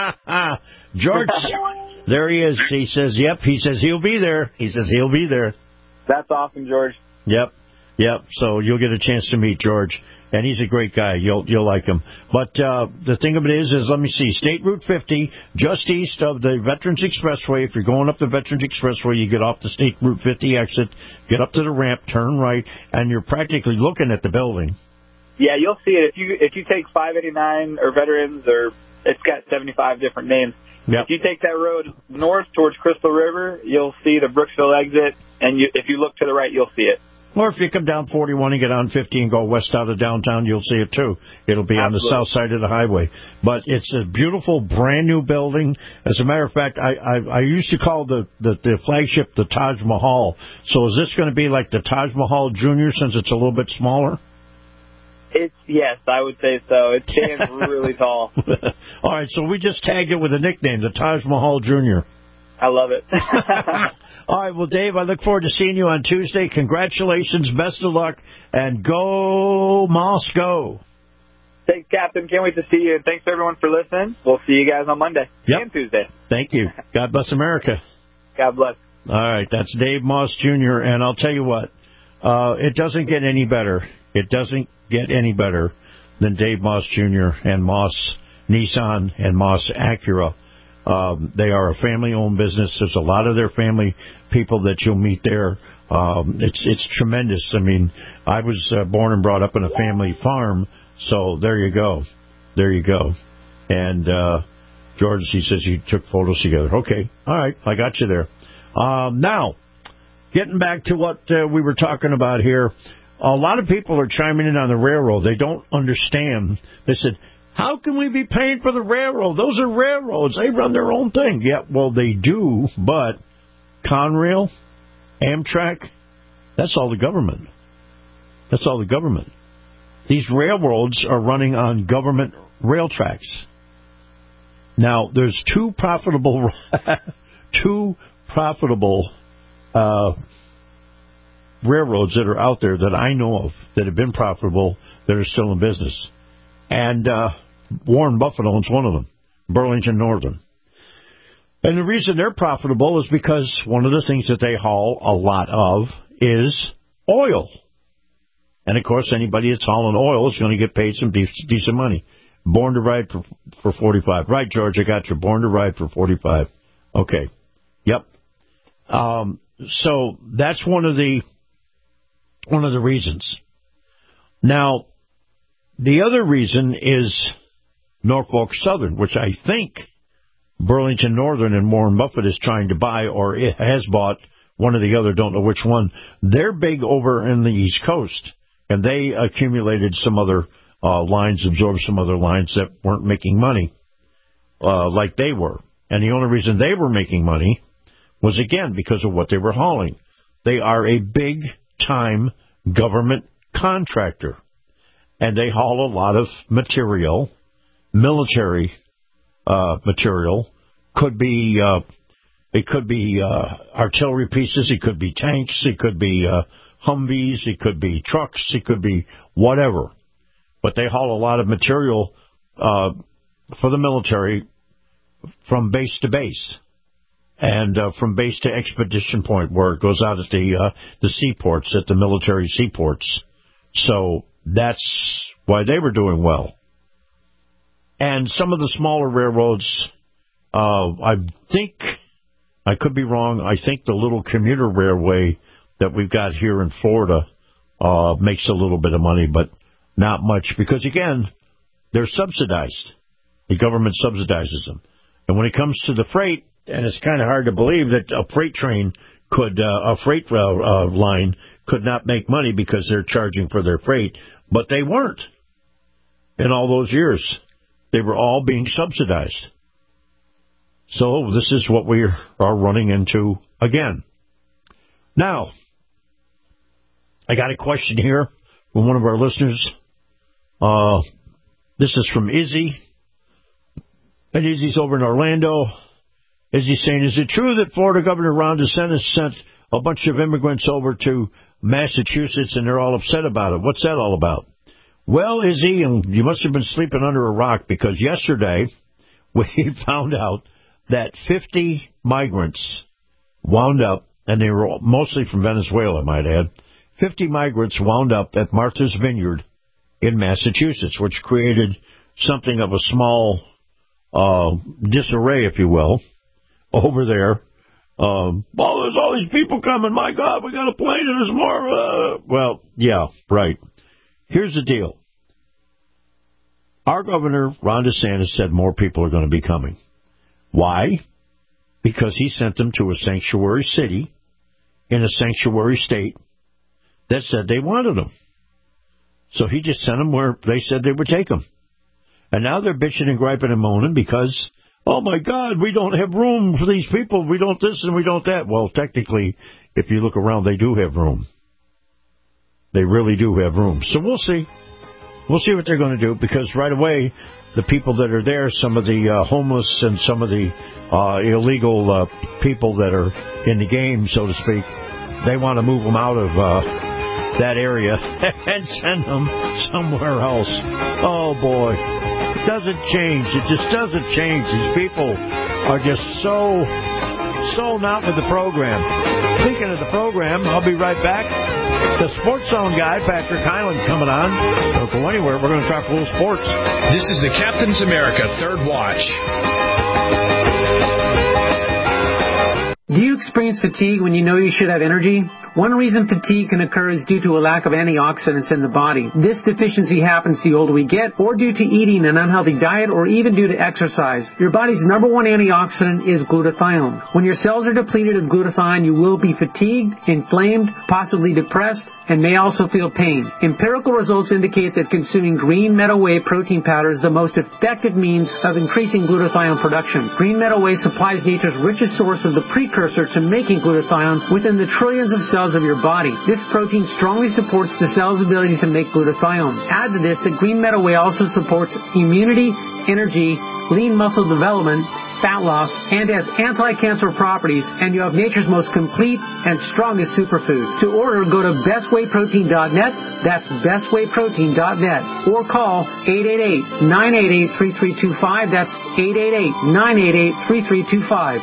George, there he is. He says, yep, he says he'll be there. He says he'll be there.
That's awesome, George.
Yep, yep. So you'll get a chance to meet George. And he's a great guy. You'll you'll like him. But uh, the thing of it is, is let me see, State Route fifty, just east of the Veterans Expressway. If you're going up the Veterans Expressway, you get off the State Route fifty exit, get up to the ramp, turn right, and you're practically looking at the building.
Yeah, you'll see it. If you if you take five eighty-nine or Veterans, or it's got seventy-five different names.
Yep.
If you take that road north towards Crystal River, you'll see the Brooksville exit, and you, if you look to the right, you'll see it.
Or if you come down forty-one and get on fifty and go west out of downtown, you'll see it too. It'll be Absolutely. On the south side of the highway. But it's a beautiful, brand-new building. As a matter of fact, I, I, I used to call the, the, the flagship the Taj Mahal. So is this going to be like the Taj Mahal Junior since it's a little bit smaller?
It's yes, I would say so. It stands really tall.
All right, so we just tagged it with a nickname, the Taj Mahal Junior
I love it.
All right, well, Dave, I look forward to seeing you on Tuesday. Congratulations, best of luck, and go, Moss, go.
Thanks, Captain. Can't wait to see you. And thanks, everyone, for listening. We'll see you guys on Monday
yep.
and Tuesday.
Thank you. God bless America.
God bless.
All right, that's Dave Moss, Junior, and I'll tell you what, uh, it doesn't get any better. It doesn't get any better than Dave Moss, Junior and Moss Nissan and Moss Acura. Um, they are a family-owned business. There's a lot of their family people that you'll meet there. Um, it's it's tremendous. I mean, I was uh, born and brought up in a family farm, so there you go. There you go. And uh, George, he says he took photos together. Okay, all right, I got you there. Um, now, getting back to what uh, we were talking about here, a lot of people are chiming in on the railroad. They don't understand. They said, how can we be paying for the railroad? Those are railroads. They run their own thing. Yeah, well, they do, but Conrail, Amtrak, that's all the government. That's all the government. These railroads are running on government rail tracks. Now, there's two profitable, two profitable uh, railroads that are out there that I know of that have been profitable that are still in business. And uh, Warren Buffett owns one of them, Burlington Northern. And the reason they're profitable is because one of the things that they haul a lot of is oil. And, of course, anybody that's hauling oil is going to get paid some de- decent money. Born to ride for, for forty-five. Right, George, I got you. Born to ride for forty-five. Okay. Yep. Um, so that's one of the one of the reasons. Now, the other reason is Norfolk Southern, which I think Burlington Northern and Warren Buffett is trying to buy or it has bought one or the other, don't know which one. They're big over in the East Coast, and they accumulated some other uh, lines, absorbed some other lines that weren't making money uh, like they were. And the only reason they were making money was, again, because of what they were hauling. They are a big-time government contractor, and they haul a lot of material, military uh, material. Could be uh, it could be uh, artillery pieces, it could be tanks, it could be uh, Humvees, it could be trucks, it could be whatever. But they haul a lot of material uh, for the military from base to base, and uh, from base to expedition point, where it goes out at the uh, the seaports, at the military seaports. So that's why they were doing well. And some of the smaller railroads, uh, I think, I could be wrong, I think the little commuter railway that we've got here in Florida uh, makes a little bit of money, but not much, because, again, they're subsidized. The government subsidizes them. And when it comes to the freight, and it's kind of hard to believe that a freight train could, uh, a freight uh, uh, line could not make money because they're charging for their freight, but they weren't in all those years. They were all being subsidized. So this is what we are running into again. Now, I got a question here from one of our listeners. Uh, this is from Izzy. And Izzy's over in Orlando. Izzy's saying, is it true that Florida Governor Ron DeSantis sent a bunch of immigrants over to Massachusetts and they're all upset about it? What's that all about? Well, Izzy, and you must have been sleeping under a rock, because yesterday we found out that fifty migrants wound up, and they were mostly from Venezuela, I might add, fifty migrants wound up at Martha's Vineyard in Massachusetts, which created something of a small uh, disarray, if you will, over there. Um, oh, there's all these people coming. My God, we got a plane and there's more. Uh, well, yeah, right. Here's the deal. Our governor, Ron DeSantis, said more people are going to be coming. Why? Because he sent them to a sanctuary city in a sanctuary state that said they wanted them. So he just sent them where they said they would take them. And now they're bitching and griping and moaning because, oh, my God, we don't have room for these people. We don't this and we don't that. Well, technically, if you look around, they do have room. They really do have room. So we'll see. We'll see what they're going to do, because right away, the people that are there, some of the uh, homeless and some of the uh, illegal uh, people that are in the game, so to speak, they want to move them out of uh, that area and send them somewhere else. Oh, boy. It doesn't change. It just doesn't change. These people are just so, so not with the program. Speaking of the program, I'll be right back. The Sports Zone guy, Patrick Hyland, coming on. Don't go anywhere. We're going to talk a little sports.
This is the Captain's America Third Watch.
Do you experience fatigue when you know you should have energy? One reason fatigue can occur is due to a lack of antioxidants in the body. This deficiency happens the older we get, or due to eating an unhealthy diet, or even due to exercise. Your body's number one antioxidant is glutathione. When your cells are depleted of glutathione, you will be fatigued, inflamed, possibly depressed, and may also feel pain. Empirical results indicate that consuming green meadow whey protein powder is the most effective means of increasing glutathione production. Green meadow whey supplies nature's richest source of the precursor to making glutathione within the trillions of cells of your body. This protein strongly supports the cell's ability to make glutathione. Add to this that green meadow whey also supports immunity, energy, lean muscle development, fat loss, and has anti-cancer properties, and you have nature's most complete and strongest superfood. To order, go to best whey protein dot net, that's best whey protein dot net, or call eight eight eight, nine eight eight, three three two five, that's eight eight eight, nine eight eight, three three two five.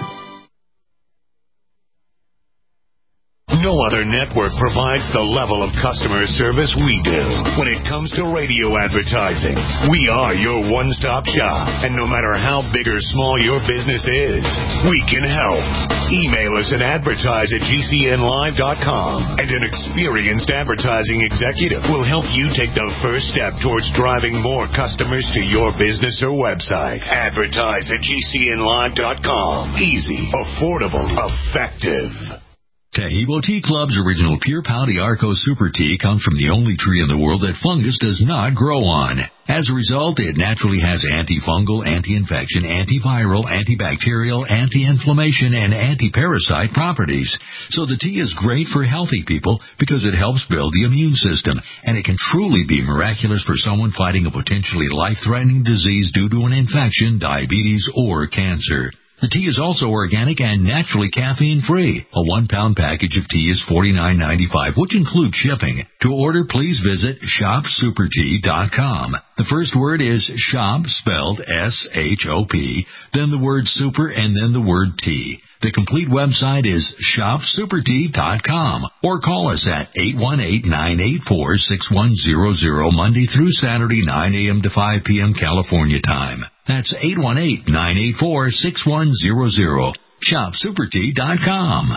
No other network provides the level of customer service we do. When it comes to radio advertising, we are your one-stop shop. And no matter how big or small your business is, we can help. Email us at advertise at G C N live dot com, and an experienced advertising executive will help you take the first step towards driving more customers to your business or website. Advertise at G C N live dot com. Easy, affordable, effective.
Tahibo Tea Club's original Pure Pau Arco Super Tea comes from the only tree in the world that fungus does not grow on. As a result, it naturally has antifungal, anti-infection, antiviral, antibacterial, anti-inflammation, and anti-parasite properties. So the tea is great for healthy people because it helps build the immune system, and it can truly be miraculous for someone fighting a potentially life-threatening disease due to an infection, diabetes, or cancer. The tea is also organic and naturally caffeine-free. A one-pound package of tea is forty-nine ninety-five, which includes shipping. To order, please visit shop super tea dot com. The first word is shop, spelled S H O P, then the word super, and then the word tea. The complete website is shop super tea dot com, or call us at eight one eight, nine eight four, six one zero zero Monday through Saturday, nine a.m. to five p.m. California time. That's eight one eight, nine eight four, six one zero zero. shop super tea dot com.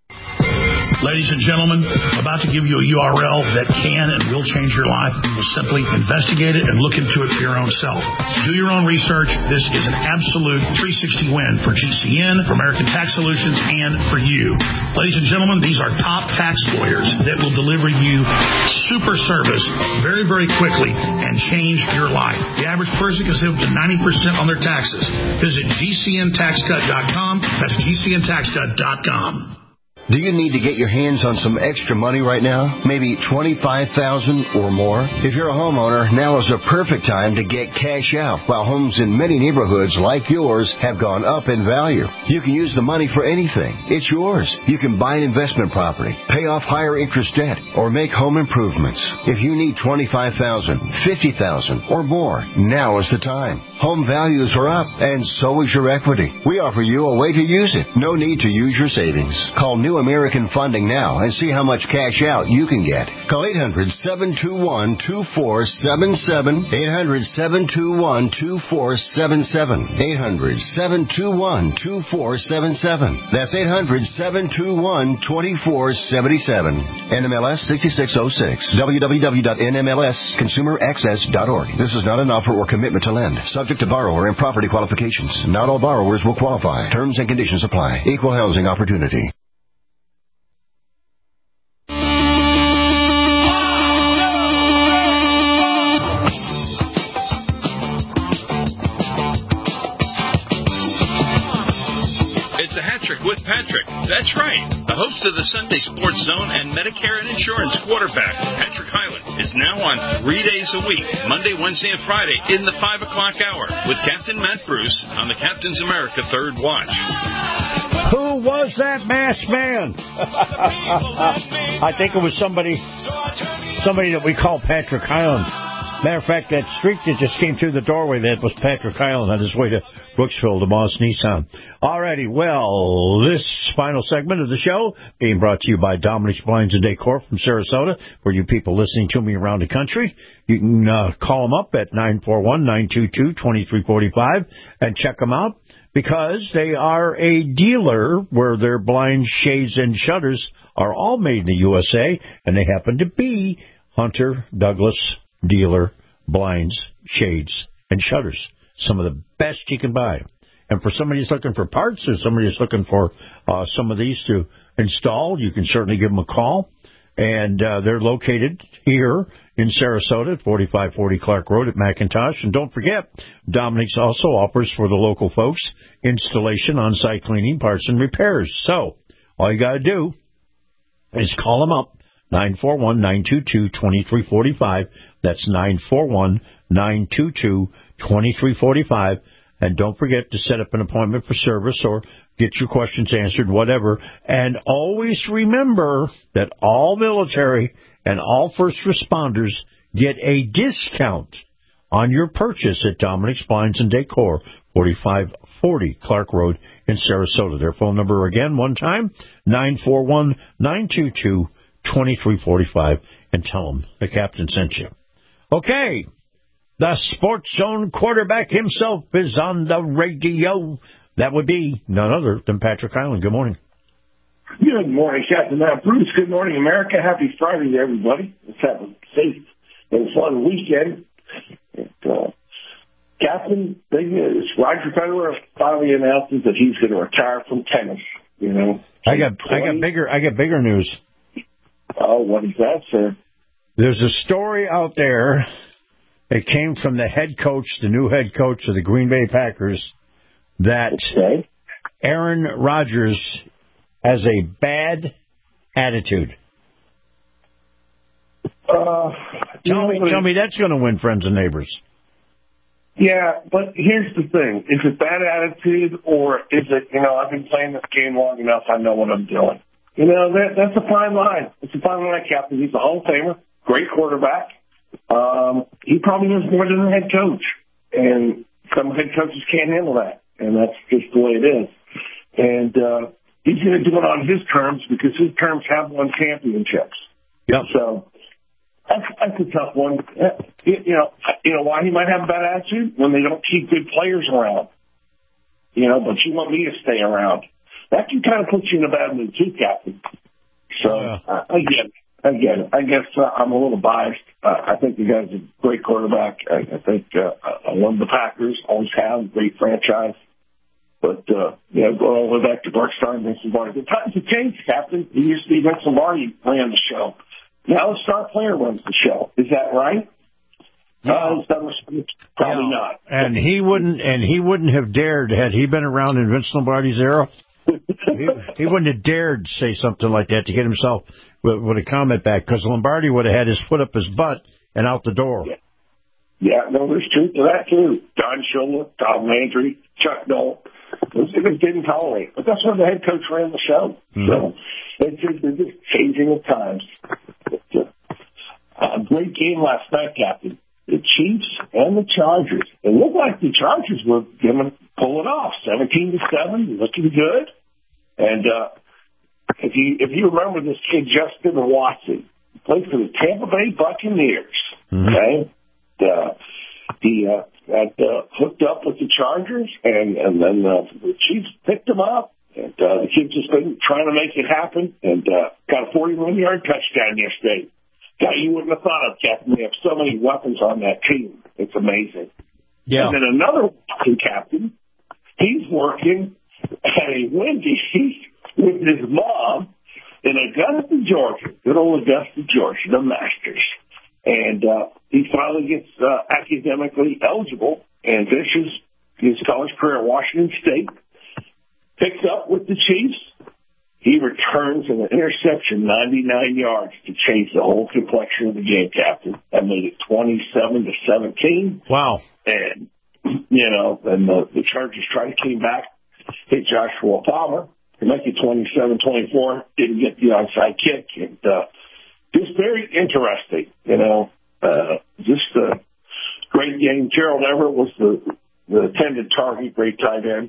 Ladies and gentlemen, I'm about to give you a U R L that can and will change your life. You will simply investigate it and look into it for your own self. Do your own research. This is an absolute three sixty win for G C N, for American Tax Solutions, and for you. Ladies and gentlemen, these are top tax lawyers that will deliver you super service very, very quickly and change your life. The average person can save up to ninety percent on their taxes. Visit G C N tax cut dot com. That's G C N tax cut dot com.
Do you need to get your hands on some extra money right now? Maybe twenty-five thousand dollars or more? If you're a homeowner, now is a perfect time to get cash out while homes in many neighborhoods like yours have gone up in value. You can use the money for anything. It's yours. You can buy an investment property, pay off higher interest debt, or make home improvements. If you need twenty-five thousand dollars, fifty thousand dollars or more, now is the time. Home values are up, and so is your equity. We offer you a way to use it. No need to use your savings. Call New American Funding now and see how much cash out you can get. Call eight hundred, seven two one, two four seven seven, eight hundred, seven two one, two four seven seven, eight hundred, seven two one, two four seven seven. That's eight hundred, seven two one, two four seven seven. N M L S sixty-six oh six. w w w dot n m l s consumer access dot org. This is not an offer or commitment to lend. Subject to borrower and property qualifications. Not all borrowers will qualify. Terms and conditions apply. Equal housing opportunity.
With Patrick. That's right. The host of the Sunday Sports Zone and Medicare and Insurance quarterback, Patrick Hyland, is now on three days a week, Monday, Wednesday, and Friday in the five o'clock hour with Captain Matt Bruce on the Captain's America Third Watch.
Who was that masked man? I think it was somebody, somebody that we call Patrick Hyland. Matter of fact, that streak that just came through the doorway, that was Patrick Hyland on his way to Brooksville to Moss Nissan. Alrighty, well, this final segment of the show being brought to you by Dominic's Blinds and Decor from Sarasota. For you people listening to me around the country, you can uh, call them up at nine four one, nine two two, two three four five and check them out, because they are a dealer where their blinds, shades, and shutters are all made in the U S A, and they happen to be Hunter Douglas dealer blinds, shades, and shutters. Some of the best you can buy. And for somebody who's looking for parts, or somebody who's looking for uh, some of these to install, you can certainly give them a call. And uh, they're located here in Sarasota at forty-five forty Clark Road at McIntosh. And don't forget, Dominic's also offers for the local folks installation, on-site cleaning, parts, and repairs. So all you got to do is call them up. nine four one, nine two two, two three four five. That's nine four one, nine two two, two three four five. And don't forget to set up an appointment for service or get your questions answered, whatever. And always remember that all military and all first responders get a discount on your purchase at Dominic's Blinds and Decor, forty-five forty Clark Road in Sarasota. Their phone number again, one time, nine four one, nine two two, two three four five, and tell them the captain sent you. Okay, the Sports Zone quarterback himself is on the radio. That would be none other than Patrick Hyland. Good morning.
Good morning, Captain Matt Bruce. Good morning, America. Happy Friday to everybody. Let's have a safe and fun weekend. And, uh, Captain, thing is, Roger Federer finally announces that he's going to retire from tennis. You know,
I got I got bigger I got bigger news.
Oh, what is that, sir?
There's a story out there. It came from the head coach, the new head coach of the Green Bay Packers, that
okay.
Aaron Rodgers has a bad attitude.
Uh,
tell me, tell me that's going to win friends and neighbors.
Yeah, but here's the thing. Is it bad attitude, or is it, you know, I've been playing this game long enough, I know what I'm doing. You know, that, that's a fine line. It's a fine line, Captain. He's a Hall of Famer, great quarterback. Um, he probably knows more than the head coach. And some head coaches can't handle that. And that's just the way it is. And uh, he's going to do it on his terms because his terms have won championships.
Yep.
So that's, that's a tough one. You, you know, you know why he might have a bad attitude? When they don't keep good players around. You know, but you want me to stay around. That can kind of put you in a bad mood too, Captain. So uh, I get it. I get it. I guess uh, I'm a little biased. Uh, I think the guy's a great quarterback. I, I think uh, I love the Packers. Always have. Great franchise. But, uh, yeah, going all the way back to Bart Starr and Vince Lombardi. The times have changed, Captain. It used to be Vince Lombardi ran the show. Now the star player runs the show. Is that right?
No.
Uh, is that probably
no.
not.
And he wouldn't. And he wouldn't have dared had he been around in Vince Lombardi's era. he, he wouldn't have dared to say something like that to get himself with, with a comment back, because Lombardi would have had his foot up his butt and out the door.
Yeah, yeah no, there's truth to that, too. Don Shula, Tom Landry, Chuck Noll. Those guys didn't tolerate. But that's when the head coach ran the show. Mm-hmm. So it's just, they're just changing at times. But, uh, a great game last night, Captain. The Chiefs and the Chargers. It looked like the Chargers were going to pull it off. seventeen to seven, looking good. And uh, if you if you remember this kid, Justin Watson, played for the Tampa Bay Buccaneers. Mm-hmm. Okay? Uh, he uh, got uh, hooked up with the Chargers, and, and then uh, the Chiefs picked him up. And uh, the kid just been trying to make it happen, and uh, got a forty-one-yard touchdown yesterday. Guy you wouldn't have thought of, Captain. They have so many weapons on that team. It's amazing.
Yeah.
And then another Captain, he's working at a Wendy's with his mom in Augusta, Georgia. Good old Augusta, Georgia, the Masters. And uh, he finally gets uh, academically eligible and finishes his college career at Washington State. Picks up with the Chiefs. He returns an interception, ninety-nine yards, to change the whole complexion of the game, Captain. That made it twenty-seven to seventeen.
Wow.
And, you know, and the, the Chargers tried to came back, hit Joshua Palmer to make it twenty-seven twenty-four. Didn't get the onside kick. And uh, just very interesting, you know. Uh, just a great game. Gerald Everett was the, the intended target, great tight end.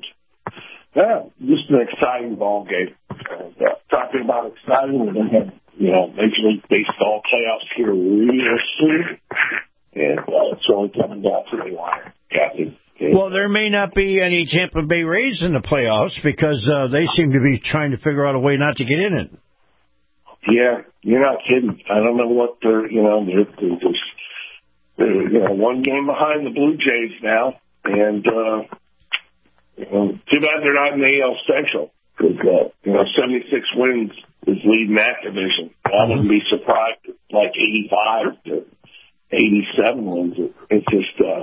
Yeah, just an exciting ball game. And, uh, talking about exciting, we're going to have, you know, Major League Baseball playoffs here real soon. And uh, it's only coming down to the wire, Captain.
Well, there may not be any Tampa Bay Rays in the playoffs because uh, they seem to be trying to figure out a way not to get in it.
Yeah, you're not kidding. I don't know what they're, you know, they're, they're just, they're, you know, one game behind the Blue Jays now. And, uh, you know, too bad they're not in the A L Central because, uh, you know, seventy-six wins is leading that division. I wouldn't be surprised if like eighty-five to eighty-seven wins. It's just, uh,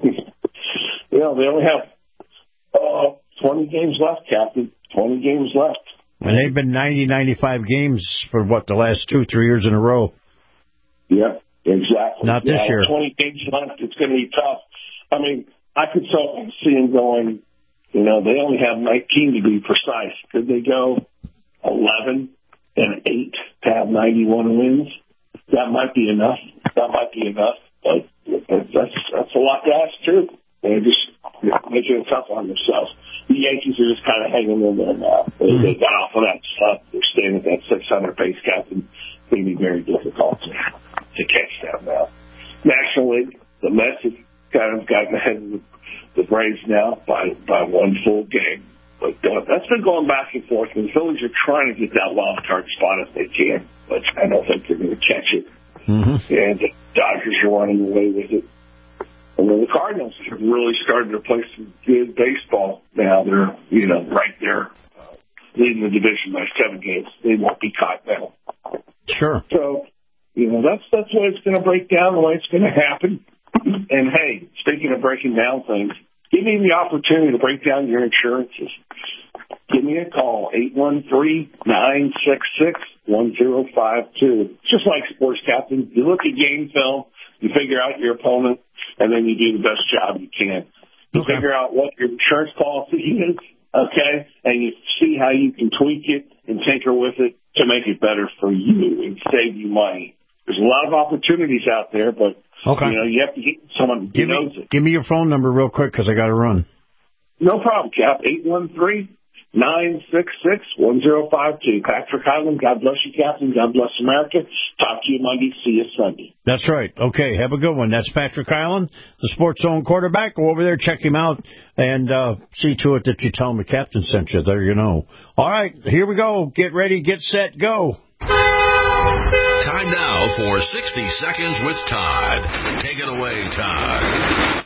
you know, they only have uh, twenty games left, Captain. twenty games left.
And they've been ninety, ninety-five games for, what, the last two, three years in a row.
Yeah, exactly.
Not this
yeah,
year.
twenty games left. It's going to be tough. I mean, I could so see them going, you know, they only have nineteen to be precise. Could they go eleven and eight to have ninety-one wins? That might be enough. That might be enough. But that's that's a lot to ask, too. They're just making it tough on themselves. The Yankees are just kind of hanging in there now. They, mm-hmm. they got off of that stuff. They're staying at that six hundred pace, Captain. It's going to be very difficult to, to catch them now. National League, the Mets have kind of gotten ahead of the, the Braves now by, by one full game. But uh, that's been going back and forth. And the Phillies are trying to get that wild card spot if they can. But I don't think they're going to catch it.
Mm-hmm.
And the Dodgers are running away with it. And then the Cardinals have really started to play some good baseball now. They're, you know, right there uh, leading the division by seven games. They won't be caught now.
Sure.
So, you know, that's that's the way it's going to break down, the way it's going to happen. And, hey, speaking of breaking down things, give me the opportunity to break down your insurances. Give me a call, eight one three, nine six six, one zero five two. Just like sports captain, you look at game film, you figure out your opponent, and then you do the best job you can. You okay. figure out what your insurance policy is, okay, and you see how you can tweak it and tinker with it to make it better for you and save you money. There's a lot of opportunities out there, but okay. you know you have to get someone who
give
knows
me,
it.
Give me your phone number real quick because I got to run.
No problem, Cap. eight one three, nine six six, one zero five two. Patrick Highland, God bless you, Captain. God bless America. Talk to you Monday. See you Sunday.
That's right. Okay, have a good one. That's Patrick Highland, the Sports Zone quarterback. Go over there, check him out, and uh, see to it that you tell him the captain sent you. There you know. All right, here we go. Get ready, get set, go.
Time now for sixty Seconds with Todd. Take it away, Todd.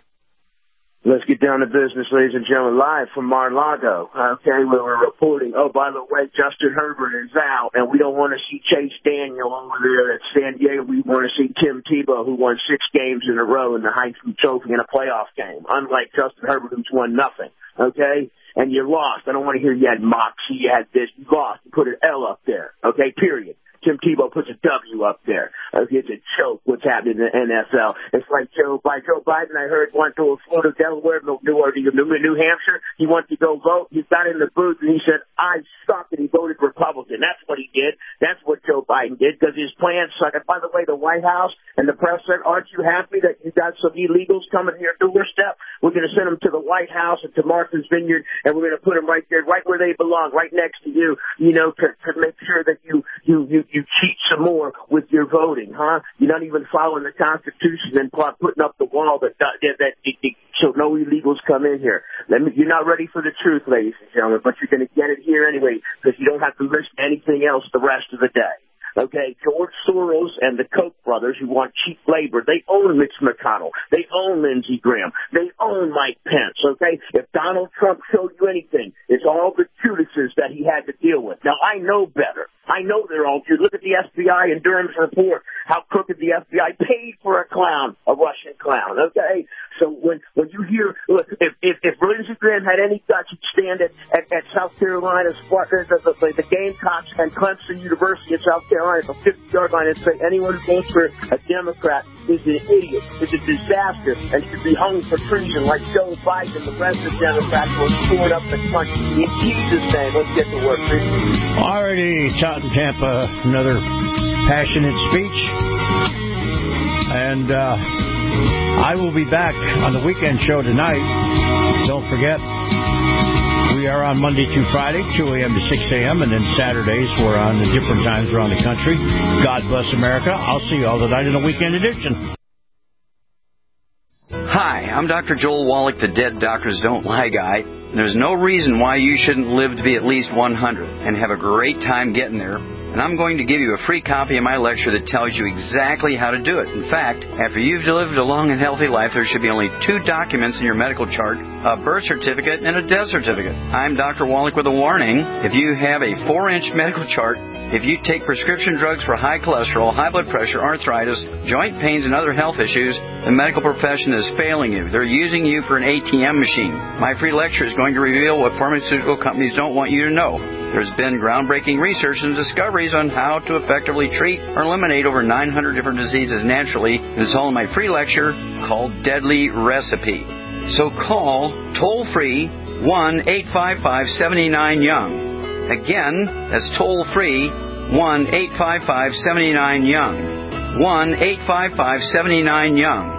Let's get down to business, ladies and gentlemen, live from Mar-a-Lago. Okay, where we're reporting, oh, by the way, Justin Herbert is out, and we don't want to see Chase Daniel over there at San Diego. We want to see Tim Tebow, who won six games in a row in the Heisman Trophy in a playoff game, unlike Justin Herbert, who's won nothing. Okay? And you lost. I don't want to hear you had moxie, you had this. You lost. You put an L up there. Okay, period. Tim Tebow puts a W up there. Okay, it's a joke what's happening in the N F L. It's like Joe, by Joe Biden, I heard, went to Florida, Delaware, New, New, New Hampshire. He went to go vote. He got in the booth and he said, I suck, and he voted Republican. That's what he did. That's what Joe Biden did because his plan sucked. And by the way, the White House and the press said, aren't you happy that you got some illegals coming to your doorstep? We're going to send them to the White House and to Martha's Vineyard, and we're going to put them right there, right where they belong, right next to you, you know, to, to make sure that you, you, you, you cheat some more with your voting, huh? You're not even following the Constitution and putting up the wall that, that, that, that so no illegals come in here. Let me, you're not ready for the truth, ladies and gentlemen, but you're going to get it here anyway because you don't have to listen to anything else the rest of the day. Okay, George Soros and the Koch brothers who want cheap labor, they own Mitch McConnell. They own Lindsey Graham. They own Mike Pence, okay? If Donald Trump showed you anything, it's all the Judases that he had to deal with. Now, I know better. I know they're all Jews. Look at the F B I and Durham's report, how crooked the F B I paid for a clown, a Russian clown, okay? So when when you hear, look, if if, if Lindsey Graham had any guts, he'd stand at, at, at South Carolina's, the, the, the, the Gamecocks and Clemson University in South Carolina, the fifty-yard line, and say anyone who votes for a Democrat is an idiot, is a disaster, and should be hung for treason like Joe Biden and the rest of the Democrats who are screwing up the country. In Jesus' name, let's get to work.
Alrighty, Todd in Tampa, another passionate speech. And uh, I will be back on the weekend show tonight. Don't forget, we are on Monday through Friday, two a.m. to six a.m., and then Saturdays we're on at different times around the country. God bless America. I'll see you all tonight in the weekend edition.
Hi, I'm Doctor Joel Wallach, the Dead Doctors Don't Lie guy. There's no reason why you shouldn't live to be at least one hundred and have a great time getting there. And I'm going to give you a free copy of my lecture that tells you exactly how to do it. In fact, after you've lived a long and healthy life, there should be only two documents in your medical chart, a birth certificate and a death certificate. I'm Doctor Wallach with a warning. If you have a four-inch medical chart, if you take prescription drugs for high cholesterol, high blood pressure, arthritis, joint pains, and other health issues, the medical profession is failing you. They're using you for an A T M machine. My free lecture is going to reveal what pharmaceutical companies don't want you to know. There's been groundbreaking research and discoveries on how to effectively treat or eliminate over nine hundred different diseases naturally. It's all in my free lecture called Deadly Recipe. So call toll-free one eight five five, seven nine, young. Again, that's toll-free one eight five five, seven nine, young. one eight five five, seven nine, young.